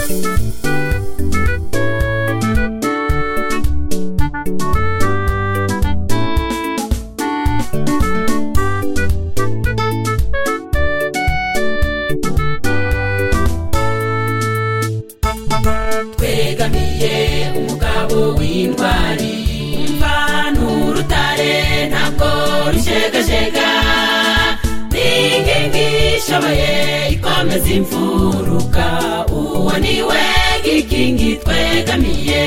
twegamiye umugabo w'intwari umva n'urutare ntabwo rushegashega n'inkingi ishoboye ikomeza imfuruka uwo niwe gikingi twegamiye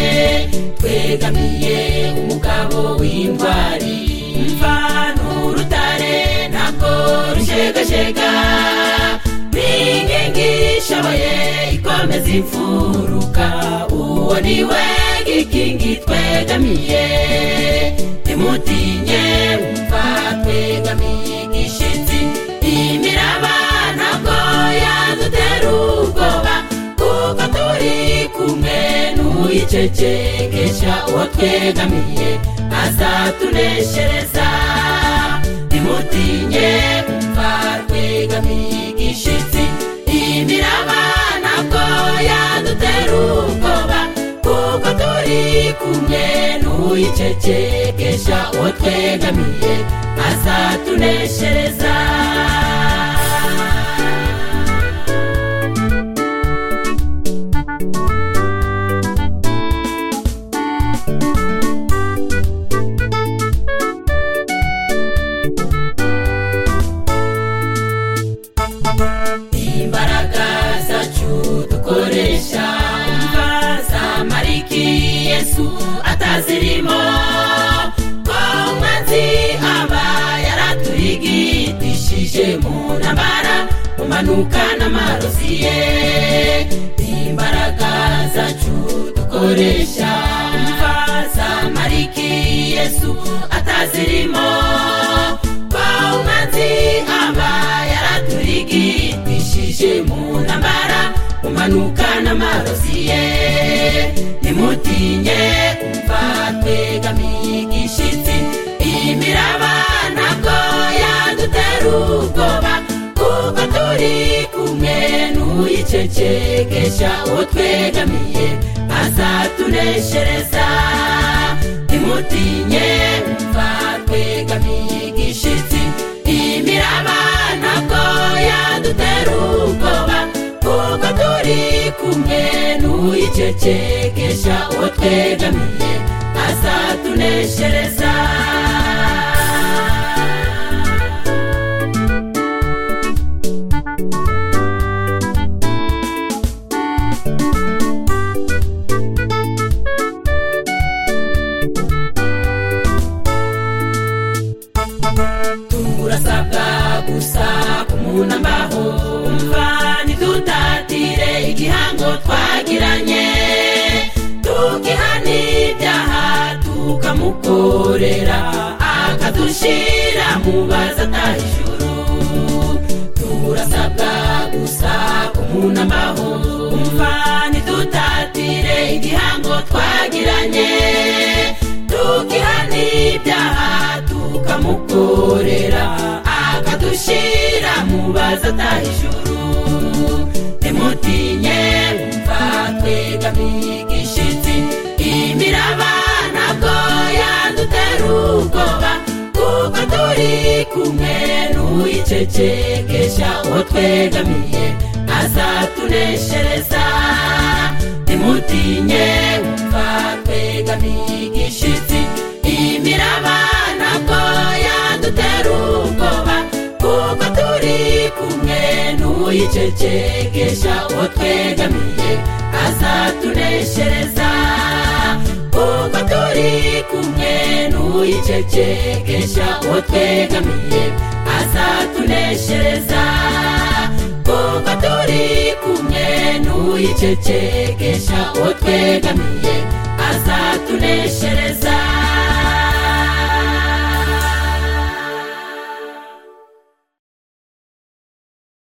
umugabo w'intwari umva n'urutare ntabwo rushegashega n'inkingi ishoboye ikomeza imfuruka uwo niwe gikingi twegamiye ntimutinye umva twegamiye igishitsi imiraba ntabwo yadutera ubwoba kuko turi kumwe n'uyicecekesha uwo twegamiye azatuneshereza ntimutinye umva twegamiye igishitsi imiraba ntabwo yadutera ubwoba kuko turi kumwe n'uyicecekesha uwo twegamiye azatuneshereza imbaraga zacu dukoresha umva zamariki Yesu atazirimo ko umwanzi aba yaraturigitishije mu ntambara umanuka n'amarozi ye imbaraga zacu dukoresha umva zamariki Yesu atazirimo ko umwanzi aba yaraturigitishije mu ntambara umanuka n'amarozi ye ntimutinye umva twegamiye igishitsi imiraba ntabwo yadutera ubwoba kuko turi kumwe n'uyicecekesha uwo twegamiye azatuneshereza ntimutinye umva twegamiye igishitsi imiraba ntabwo yadutera ubwoba kuko turi kumwe n'uyicecekesha uwo twegamiye azatuneshereza turasabwa gusa kumunambaho umva ntidutatire igihango twagiranye tukihana ibyaha tukamukorera akadushira mu bazataha ijuru turasabwa gusa kumunambaho umva ntidutatire igihango twagiranye tukihana ibyaha tukamukorera akadushira mu bazataha ijuru ntimutinye umva twegamiye igishitsi imiraba ntabwo yadutera ubwoba kuko turi kumwe n'uyicecekesha uwo twegamiye azatuneshereza ntimutinye umva twegamiye igishitsi imiraba ntabwo yadutera ubwoba kuko turi kumwe n'uyicecekesha uwo twegamiye azatuneshereza kuko turi kumwe n'uyicecekesha uwo twegamiye azatuneshereza kuko turi kumwe n'uyicecekesha uwo twegamiye azatuneshereza